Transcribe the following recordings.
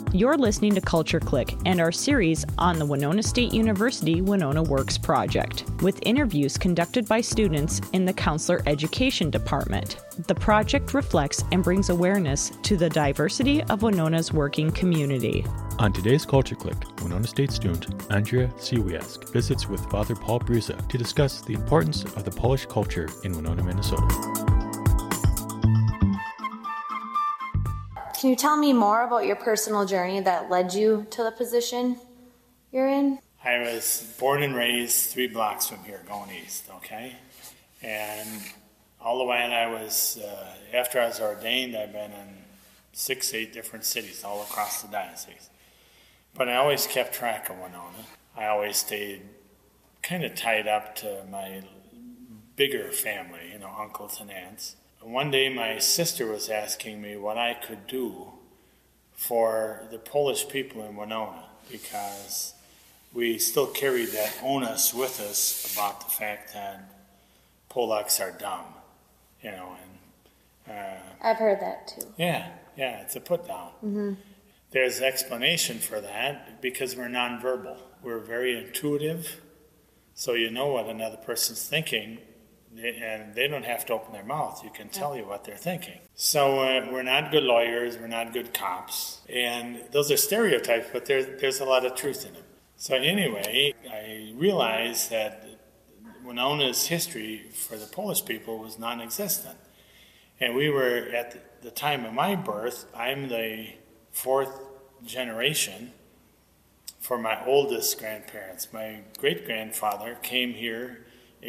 You're listening to Culture Click and our series on the Winona State University Winona Works project, with interviews conducted by students in the Counselor Education Department. The project reflects and brings awareness to the diversity of Winona's working community. On today's Culture Click, Winona State student Andrea Siwiask visits with Father Paul Brusa to discuss the importance of the Polish culture in Winona, Minnesota. Can you tell me more about your personal journey that led you to the position you're in? I was born and raised 3 blocks from here, going east, okay? And all the way after I was ordained, I've been in 6, 8 different cities all across the diocese. But I always kept track of Winona. I always stayed kind of tied up to my bigger family, uncles and aunts. One day my sister was asking me what I could do for the Polish people in Winona, because we still carried that onus with us about the fact that Polacks are dumb, I've heard that too. Yeah, it's a put down. Mm-hmm. There's explanation for that because we're nonverbal. We're very intuitive, so you know what another person's thinking, and they don't have to open their mouth. You can tell you what they're thinking. So we're not good lawyers, we're not good cops, and those are stereotypes, but there's a lot of truth in them. So anyway, I realized that Winona's history for the Polish people was non-existent. And we were, at the time of my birth, I'm the 4th generation for my oldest grandparents. My great-grandfather came here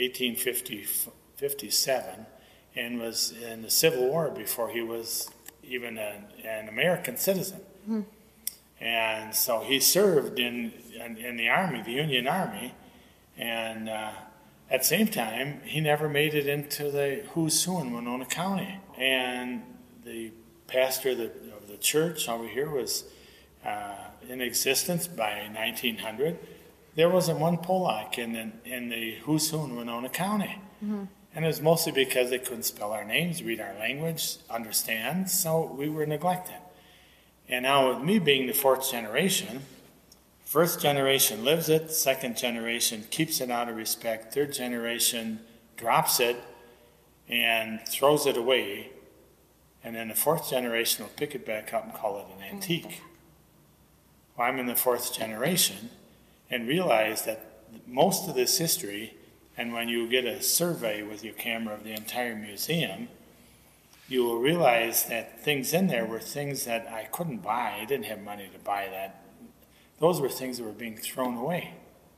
1857 and was in the Civil War before he was even an American citizen. Mm-hmm. And so he served in the Army, the Union Army, and at the same time, he never made it into the who's who in Winona County. And the pastor of the church over here was in existence by 1900. There wasn't one Polak in the who's who in Winona County. Mm-hmm. And it was mostly because they couldn't spell our names, read our language, understand, so we were neglected. And now with me being the 4th generation, 1st generation lives it, 2nd generation keeps it out of respect, 3rd generation drops it and throws it away, and then the 4th generation will pick it back up and call it an antique. Well, I'm in the 4th generation and realize that most of this history, and when you get a survey with your camera of the entire museum, you will realize that things in there were things that I couldn't buy. I didn't have money to buy that. Those were things that were being thrown away.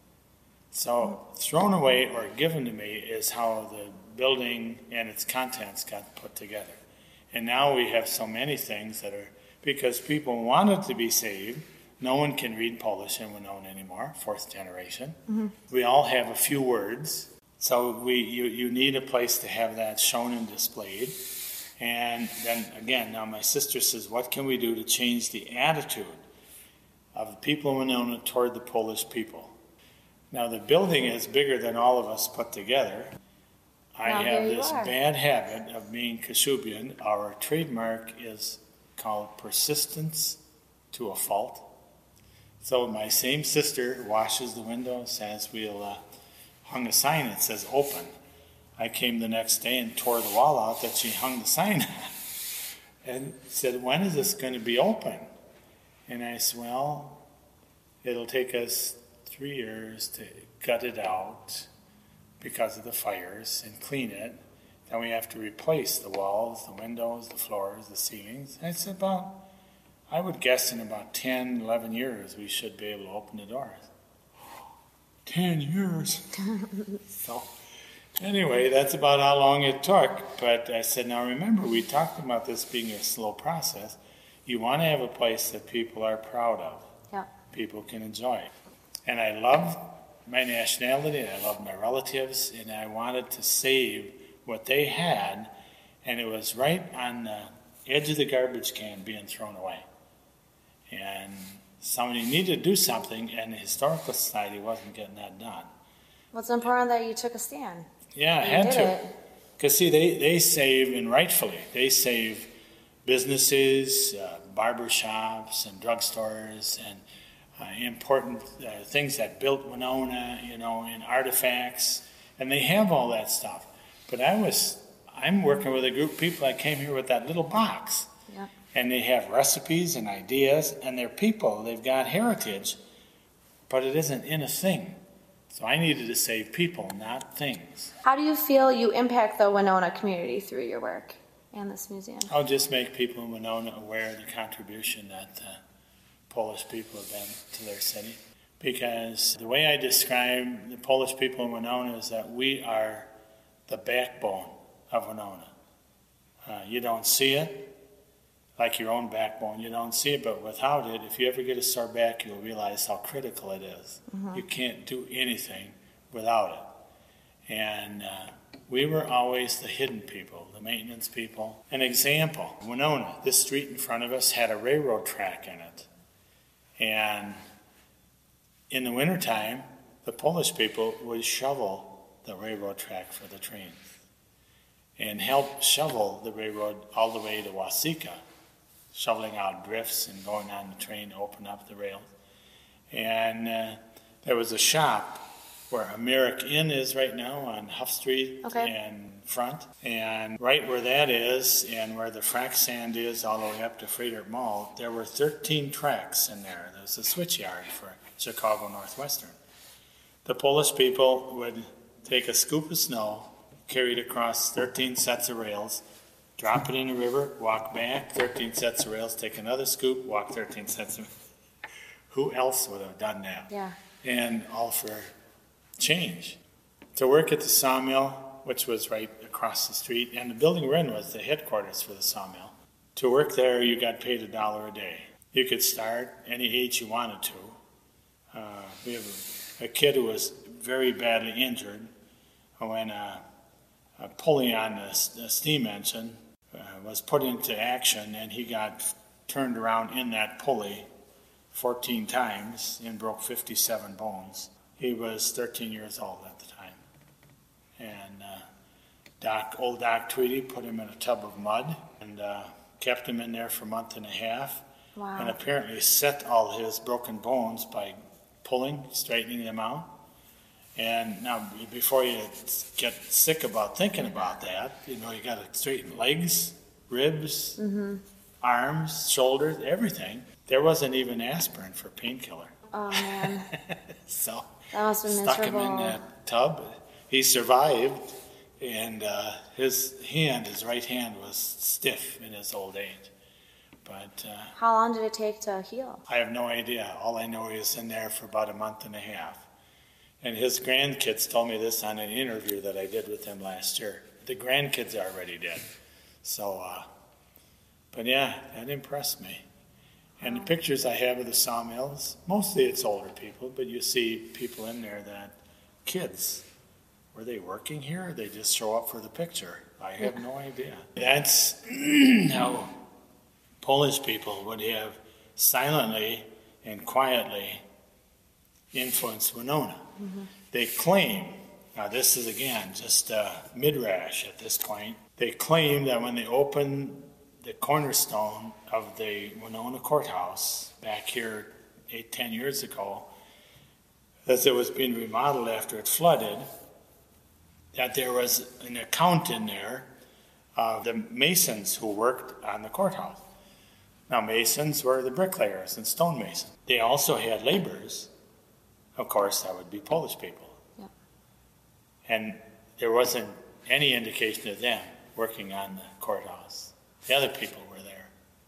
So thrown away or given to me is how the building and its contents got put together. And now we have so many things that are, because people wanted to be saved. No one can read Polish in Winona anymore, 4th generation. Mm-hmm. We all have a few words. So you need a place to have that shown and displayed. And then again, now my sister says, what can we do to change the attitude of the people in Winona toward the Polish people? Now the building is bigger than all of us put together. I have this bad habit of being Kashubian. Our trademark is called persistence to a fault. So my same sister washes the windows as we'll hung a sign that says open. I came the next day and tore the wall out that she hung the sign on and said, when is this going to be open? And I said, well, it'll take us 3 years to gut it out because of the fires and clean it. Then we have to replace the walls, the windows, the floors, the ceilings. And I said, I would guess in about 10, 11 years we should be able to open the doors. 10 years. So anyway, that's about how long it took. But I said, now remember, we talked about this being a slow process. You want to have a place that people are proud of. Yeah. People can enjoy. And I love my nationality, and I love my relatives, and I wanted to save what they had, and it was right on the edge of the garbage can being thrown away. And somebody needed to do something, and the Historical Society wasn't getting that done. Well, it's important that you took a stand. Yeah, I had to. Because, see, they save, and rightfully, they save businesses, barber shops and drugstores and important things that built Winona, and artifacts. And they have all that stuff. But I'm working with a group of people that came here with that little box. Yeah. And they have recipes and ideas, and they're people. They've got heritage, but it isn't in a thing. So I needed to save people, not things. How do you feel you impact the Winona community through your work and this museum? I'll just make people in Winona aware of the contribution that the Polish people have been to their city. Because the way I describe the Polish people in Winona is that we are the backbone of Winona. You don't see it like your own backbone. You don't see it, but without it, if you ever get a sore back, you'll realize how critical it is. Mm-hmm. You can't do anything without it. And we were always the hidden people, the maintenance people. An example, Winona, this street in front of us had a railroad track in it. And in the wintertime, the Polish people would shovel the railroad track for the trains and help shovel the railroad all the way to Waseca, shoveling out drifts and going on the train to open up the rails. And there was a shop where Americ Inn is right now on Huff Street and front. And right where that is and where the frac sand is all the way up to Freighter Mall, there were 13 tracks in there. There was a switch yard for Chicago Northwestern. The Polish people would take a scoop of snow, carry it across 13 sets of rails, drop it in the river, walk back, 13 sets of rails, take another scoop, walk 13 sets of... Who else would have done that? Yeah. And all for change. To work at the sawmill, which was right across the street, and the building we're in was the headquarters for the sawmill. To work there, you got paid $1 a day. You could start any age you wanted to. We have a kid who was very badly injured when a pulley on the steam engine was put into action, and he got turned around in that pulley 14 times and broke 57 bones. He was 13 years old at the time. And old Doc Tweedy put him in a tub of mud and kept him in there for a month and a half. Wow. And apparently set all his broken bones by pulling, straightening them out. And now, before you get sick about thinking about that, you got to straighten legs, ribs, arms, shoulders, everything. There wasn't even aspirin for painkiller. Oh, man. So that must have been stuck miserable. him in that tub. He survived, and his right hand was stiff in his old age. But how long did it take to heal? I have no idea. All I know is in there for about a month and a half. And his grandkids told me this on an interview that I did with him last year. The grandkids are already dead. So, but yeah, that impressed me. And the pictures I have of the sawmills, mostly it's older people, but you see people in there that, kids, were they working here or they just show up for the picture? I have no idea. That's how Polish people would have silently and quietly influenced Winona. Mm-hmm. They claim, now this is again just midrash at this point, they claim that when they opened the cornerstone of the Winona Courthouse back here 8-10 years ago, as it was being remodeled after it flooded, that there was an account in there of the masons who worked on the courthouse. Now, masons were the bricklayers and stonemasons. They also had laborers. Of course, that would be Polish people. Yeah. And there wasn't any indication of them working on the courthouse. The other people were there.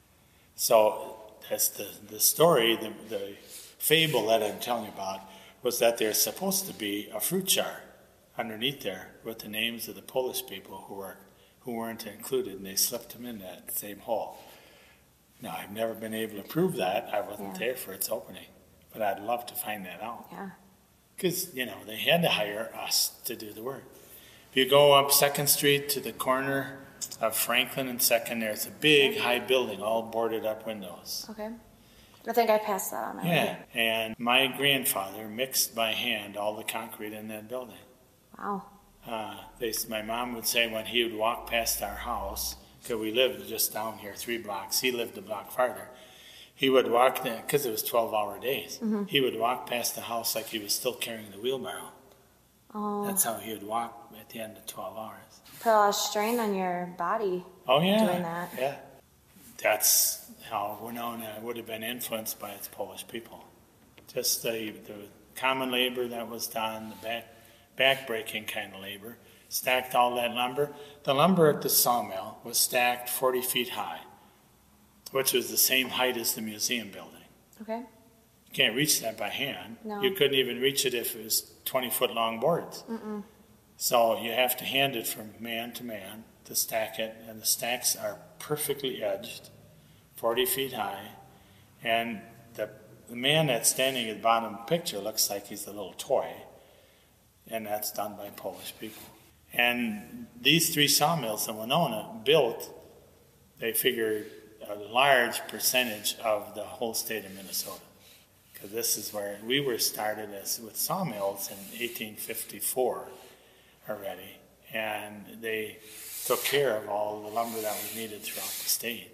So that's the story, the fable that I'm telling you about, was that there's supposed to be a fruit jar underneath there with the names of the Polish people who weren't included, and they slipped them in that same hole. Now, I've never been able to prove that. I wasn't there for its opening, but I'd love to find that out. Yeah. Because, they had to hire us to do the work. If you go up 2nd Street to the corner of Franklin and 2nd, there's a big high building, all boarded up windows. Okay. I think I passed that on my way. And my grandfather mixed by hand all the concrete in that building. Wow. My mom would say when he would walk past our house, because we lived just down here 3 blocks. He lived a block farther. He would walk there, because it was 12-hour days. He would walk past the house like he was still carrying the wheelbarrow. Oh. That's how he would walk at the end of 12 hours. Put a lot of strain on your body. Oh, yeah. Doing that. Yeah. That's how Winona would have been influenced by its Polish people. Just the common labor that was done, the back-breaking kind of labor, stacked all that lumber. The lumber at the sawmill was stacked 40 feet high, which was the same height as the museum building. Okay. You can't reach that by hand. No. You couldn't even reach it if it was 20-foot-long boards. So you have to hand it from man to man to stack it, and the stacks are perfectly edged, 40 feet high, and the man that's standing at the bottom of the picture looks like he's a little toy, and that's done by Polish people. And these 3 sawmills in Winona built, they figured, a large percentage of the whole state of Minnesota. Because this is where we were started with sawmills in 1854 already, and they took care of all the lumber that was needed throughout the state.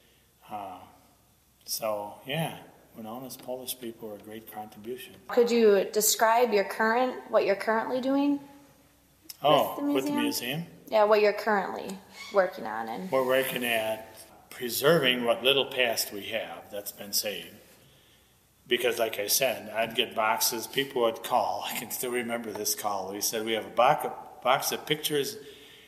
So, yeah, Winona's Polish people were a great contribution. Could you describe what you're currently doing? With the museum? Yeah, what you're currently working on. And we're working at preserving what little past we have that's been saved. Because like I said, I'd get boxes, people would call. I can still remember this call. He said, we have a box of pictures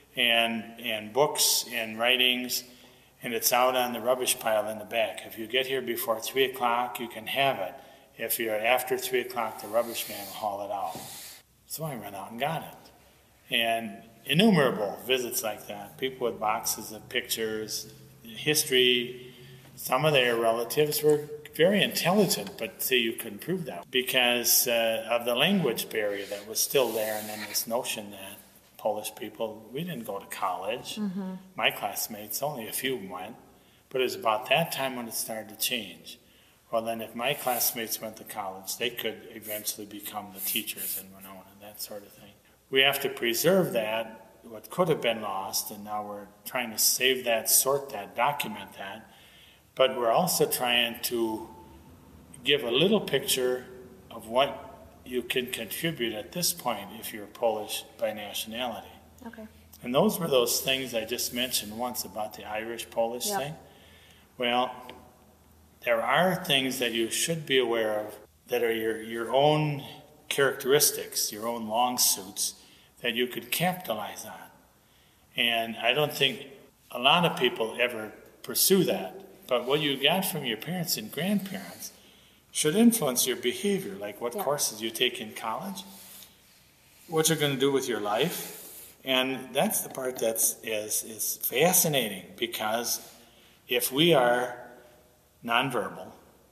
and books and writings, and it's out on the rubbish pile in the back. If you get here before 3 o'clock, you can have it. If you're after 3 o'clock, the rubbish man will haul it out. So I ran out and got it. And innumerable visits like that. People with boxes of pictures, history. Some of their relatives were very intelligent, but see, you couldn't prove that because of the language barrier that was still there, and then this notion that Polish people, we didn't go to college. My classmates, only a few went, but it was about that time when it started to change. Well, then if my classmates went to college, they could eventually become the teachers in Winona, that sort of thing. We have to preserve that, what could have been lost, and now we're trying to save that, sort that, document that. But we're also trying to give a little picture of what you can contribute at this point if you're Polish by nationality. Okay. And those were those things I just mentioned once about the Irish-Polish thing. Well, there are things that you should be aware of that are your own characteristics, your own long suits, that you could capitalize on. And I don't think a lot of people ever pursue that. But what you got from your parents and grandparents should influence your behavior, like what courses you take in college, what you're going to do with your life. And that's the part that is fascinating, because if we are nonverbal,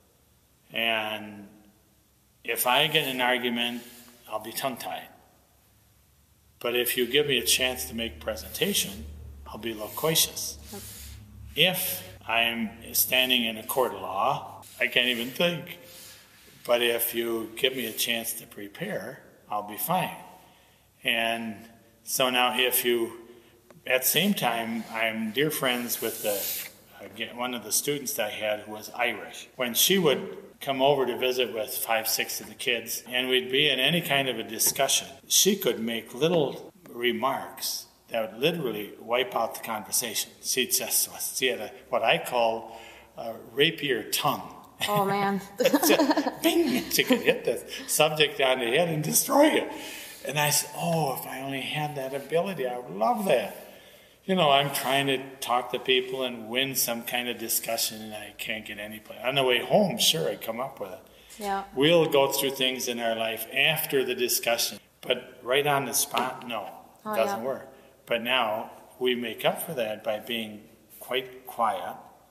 and if I get in an argument, I'll be tongue-tied. But if you give me a chance to make presentation, I'll be loquacious. If I'm standing in a court of law, I can't even think. But if you give me a chance to prepare, I'll be fine. And so now if you, at the same time, I'm dear friends with one of the students that I had who was Irish. When she would come over to visit with 5, 6 of the kids, and we'd be in any kind of a discussion, she could make little remarks that would literally wipe out the conversation. She had what I call a rapier tongue. Oh, man. Bing! She could hit the subject on the head and destroy it. And I said, if I only had that ability, I would love that. I'm trying to talk to people and win some kind of discussion, and I can't get any place. On the way home, sure, I come up with it. Yeah. We'll go through things in our life after the discussion, but right on the spot, no, it doesn't work. But now we make up for that by being quite quiet,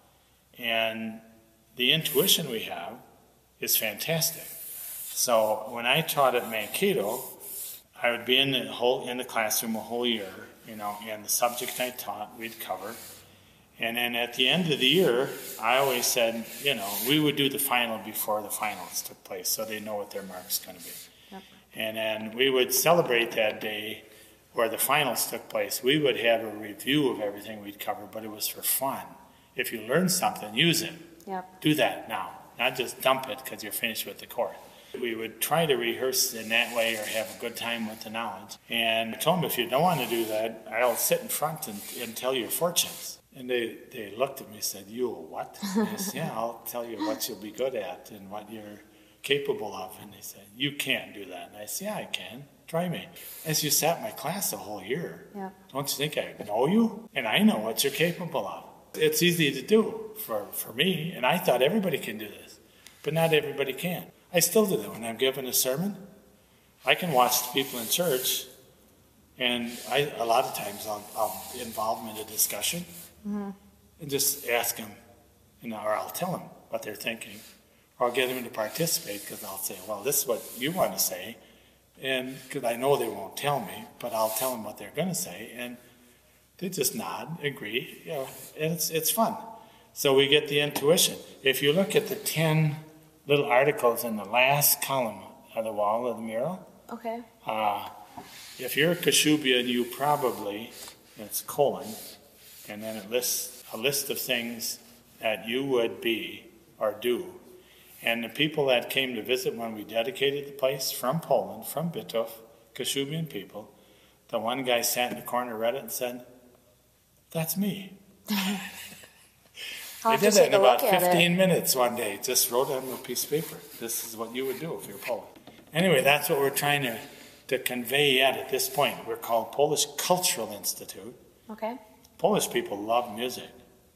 and the intuition we have is fantastic. So when I taught at Mankato, I would be in the classroom a whole year, and the subject I taught we'd cover. And then at the end of the year, I always said, we would do the final before the finals took place, so they know what their mark's going to be. Yep. And then we would celebrate that day where the finals took place, we would have a review of everything we'd covered, but it was for fun. If you learn something, use it. Yep. Do that now, not just dump it because you're finished with the course. We would try to rehearse in that way or have a good time with the knowledge. And I told them, if you don't want to do that, I'll sit in front and tell your fortunes. And they looked at me and said, you what? And I said, yeah, I'll tell you what you'll be good at and what you're capable of. And they said, you can't do that. And I said, yeah, I can. Try me. As you sat in my class the whole year, yeah. Don't you think I know you? And I know what you're capable of. It's easy to do for me, and I thought everybody can do this. But not everybody can. I still do that when I'm giving a sermon. I can watch the people in church, and a lot of times I'll involve them in a discussion and just ask them, or I'll tell them what they're thinking, or I'll get them to participate because I'll say, well, this is what you want to say, and because I know they won't tell me, but I'll tell them what they're going to say, and they just nod, agree, and it's fun. So we get the intuition. If you look at the 10 little articles in the last column of the wall of the mural, okay. If you're a Kashubian, you probably, it's colon, and then it lists a list of things that you would be or do. And the people that came to visit when we dedicated the place from Poland, from Bytów, Kashubian people, the one guy sat in the corner, read it, and said, that's me. They did that in about 15 minutes one day. Just wrote it on a piece of paper. This is what you would do if you're Polish. Anyway, that's what we're trying to convey yet at this point. We're called Polish Cultural Institute. Okay. Polish people love music.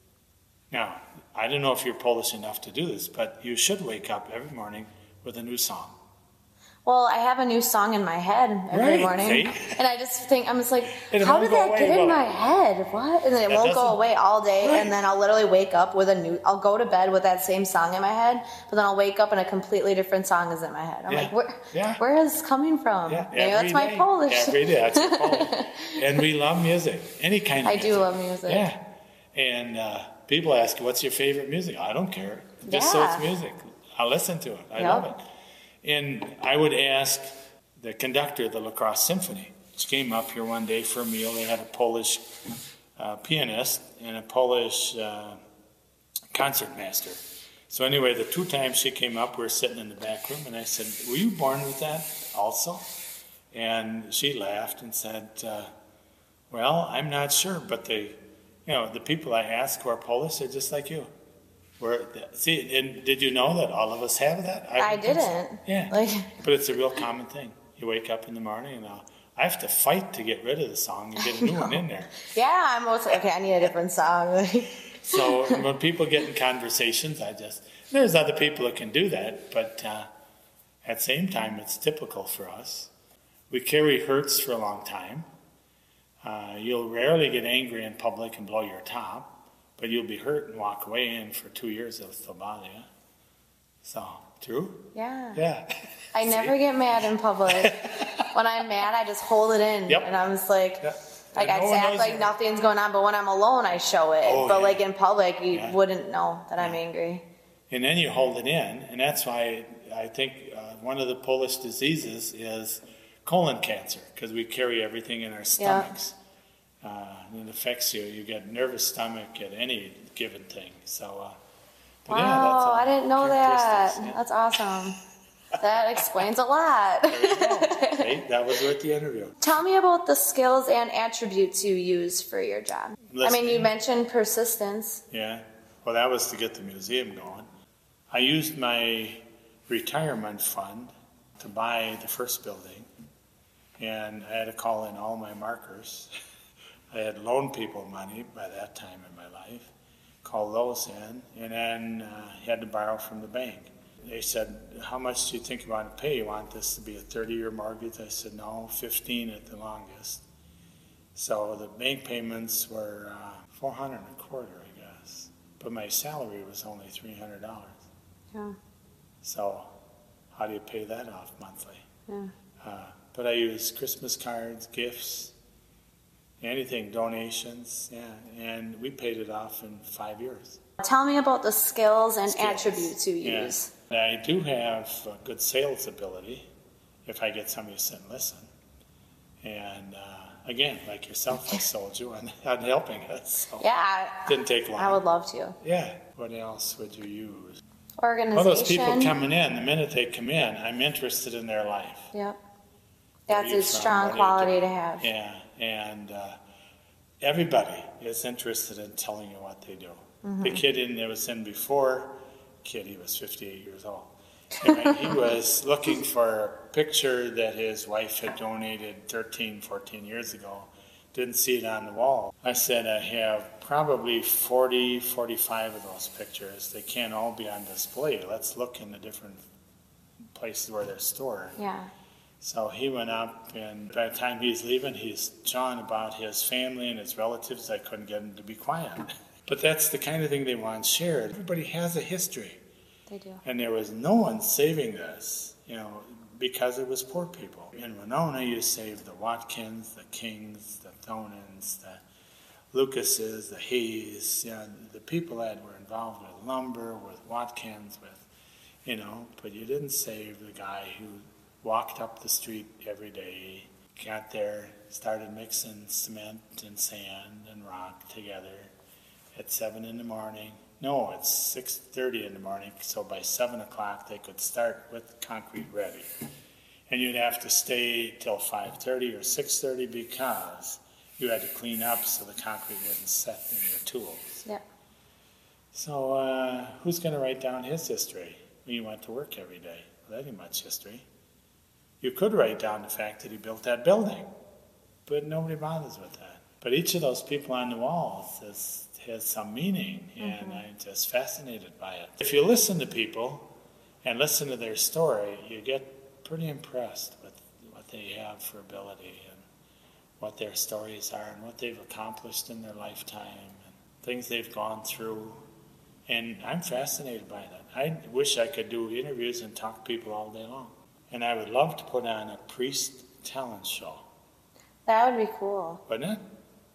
Now, I don't know if you're Polish enough to do this, but you should wake up every morning with a new song. Well, I have a new song in my head every morning. See? And I just think, I'm just like, It how won't did go that away, get in will my it? head? What? And then it That won't go doesn't- away all day. Right. And then I'll literally wake up with I'll go to bed with that same song in my head, but then I'll wake up and a completely different song is in my head. I'm Yeah. like, where is this coming from? Yeah, Maybe that's every my day. Polish. Every day, that's your Polish. And we love music, any kind of I music. do love music. Yeah. And people ask, what's your favorite music? I don't care. Just so Yeah. it's music. I'll listen to it. I Yep. love it. And I would ask the conductor of the La Crosse Symphony, which came up here one day for a meal. They had a Polish pianist and a Polish concert master. So anyway, the 2 times she came up, we were sitting in the back room, and I said, were you born with that also? And she laughed and said, well, I'm not sure, but the people I ask who are Polish are just like you. See, and did you know that all of us have that? I don't think so. didn't. Yeah, but it's a real common thing. You wake up in the morning and I have to fight to get rid of the song and get a new one in there. Yeah, I'm almost like, okay, I need a different song. So when people get in conversations, there's other people that can do that, but at the same time, it's typical for us. We carry hurts for a long time. You'll rarely get angry in public and blow your top, but you'll be hurt and walk away, and for 2 years it'll still bother you. So, true? Yeah. Yeah. I never get mad in public. When I'm mad, I just hold it in. Yep. And I'm just like, Yep. like And I no one act knows like it. nothing's going on, but when I'm alone, I show it. Oh, but yeah. like in public, you Yeah. wouldn't know that I'm angry. And then you hold it in, and that's why I think one of the Polish diseases is colon cancer, because we carry everything in our stomachs. And it affects you. You get nervous stomach at any given thing. So, but yeah, that's Wow, all I didn't know that. characteristics, yeah. That's awesome. That explains a lot. There you go. See, that was worth the interview. Tell me about the skills and attributes you use for your job. I mean, Listening. you mentioned persistence. Yeah. Well, that was to get the museum going. I used my retirement fund to buy the first building, and I had to call in all my markers. I had loaned people money by that time in my life, called those in, and then had to borrow from the bank. They said, how much do you think you want to pay? You want this to be a 30-year mortgage? I said, no, 15 at the longest. So the bank payments were $400 a quarter, I guess. But my salary was only $300. Yeah. So how do you pay that off monthly? Yeah. But I used Christmas cards, gifts, anything, donations, yeah, and we paid it off in 5 years. Tell me about the skills and Skills. attributes you Yeah. use. I do have a good sales ability if I get somebody to sit and listen. And again, like yourself, I sold you on helping us. So Yeah. didn't take long. I would love to. Yeah. What else would you use? Organization. Well, those people coming in, the minute they come in, I'm interested in their life. Yep. Where That's are you a from? strong What are you quality doing? to have. Yeah, and everybody is interested in telling you what they do. The kid that was in before, he was 58 years old. And he was looking for a picture that his wife had donated 13, 14 years ago. Didn't see it on the wall. I said, I have probably 40, 45 of those pictures. They can't all be on display. Let's look in the different places where they're stored. Yeah. So he went up, and by the time he's leaving, he's jawing about his family and his relatives. I couldn't get him to be quiet. But that's the kind of thing they want shared. Everybody has a history. They do. And there was no one saving this, because it was poor people. In Winona, you saved the Watkins, the Kings, the Thonins, the Lucases, the Hayes, the people that were involved with lumber, with Watkins, but you didn't save the guy who walked up the street every day, got there, started mixing cement and sand and rock together at 7 in the morning. No, it's 6:30 in the morning, so by 7 o'clock they could start with the concrete ready. And you'd have to stay till 5:30 or 6:30 because you had to clean up so the concrete wouldn't set in your tools. Yep. So who's going to write down his history when you went to work every day? Well, that ain't much history. You could write down the fact that he built that building, but nobody bothers with that. But each of those people on the walls has some meaning, and I'm just fascinated by it. If you listen to people and listen to their story, you get pretty impressed with what they have for ability and what their stories are and what they've accomplished in their lifetime and things they've gone through. And I'm fascinated by that. I wish I could do interviews and talk to people all day long. And I would love to put on a priest talent show. That would be cool. Wouldn't it?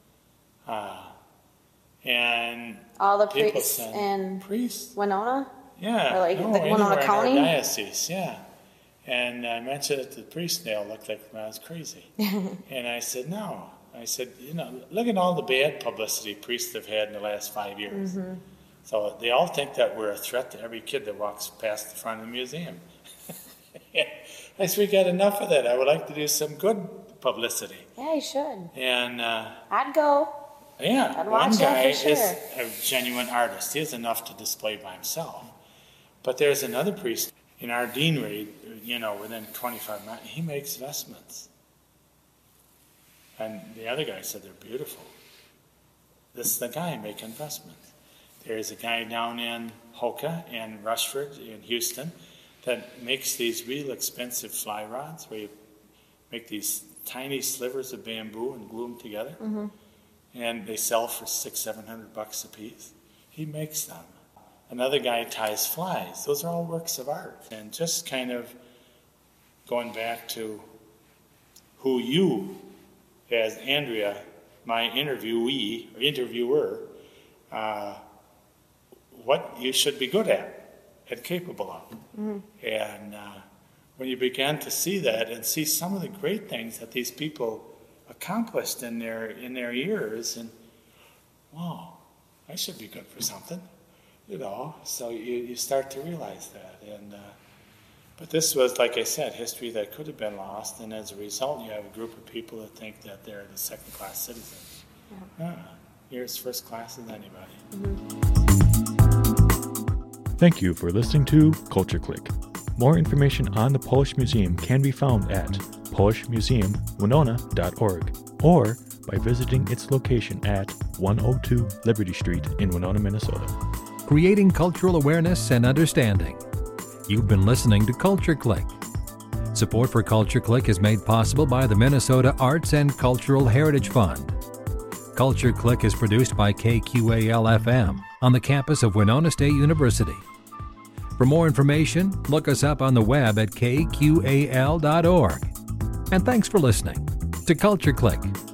And all the people priests in Winona? Yeah. Or like no, Winona County? In our diocese, yeah. And I mentioned it to the priest, and they all looked like I was crazy. And I said, no. I said, look at all the bad publicity priests have had in the last 5 years. Mm-hmm. So they all think that we're a threat to every kid that walks past the front of the museum. I said, we got enough of that. I would like to do some good publicity. Yeah, you should. And I'd go. Yeah, I'd one watch guy that for sure. is a genuine artist. He has enough to display by himself. But there's another priest in our deanery, within 25 miles. He makes vestments. And the other guy said they're beautiful. This is the guy making vestments. There's a guy down in Hoka and Rushford in Houston that makes these real expensive fly rods where you make these tiny slivers of bamboo and glue them together. Mm-hmm. And they sell for $600-700 a piece. He makes them. Another guy ties flies. Those are all works of art. And just kind of going back to who you, as Andrea, my interviewer, what you should be good at and capable of. Mm-hmm. And when you began to see that and see some of the great things that these people accomplished in their years, and wow, I should be good for something, so you start to realize that. And but this was, like I said, history that could have been lost, and as a result you have a group of people that think that they're the second-class citizens. Yeah. You're as first class as anybody. Mm-hmm. Thank you for listening to Culture Click. More information on the Polish Museum can be found at polishmuseumwinona.org or by visiting its location at 102 Liberty Street in Winona, Minnesota. Creating cultural awareness and understanding. You've been listening to Culture Click. Support for Culture Click is made possible by the Minnesota Arts and Cultural Heritage Fund. Culture Click is produced by KQAL-FM on the campus of Winona State University. For more information, look us up on the web at kqal.org. And thanks for listening to Culture Click.